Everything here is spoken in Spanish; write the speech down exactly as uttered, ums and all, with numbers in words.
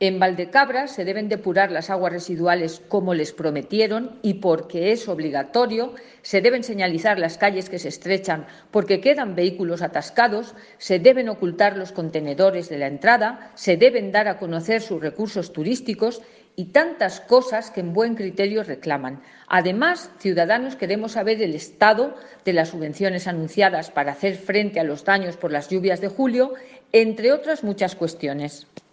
En Valdecabra se deben depurar las aguas residuales como les prometieron y porque es obligatorio, se deben señalizar las calles que se estrechan porque quedan vehículos atascados, se deben ocultar los contenedores de la entrada, se deben dar a conocer sus recursos turísticos y tantas cosas que en buen criterio reclaman. Además, ciudadanos, queremos saber el estado de las subvenciones anunciadas para hacer frente a los daños por las lluvias de julio, entre otras muchas cuestiones.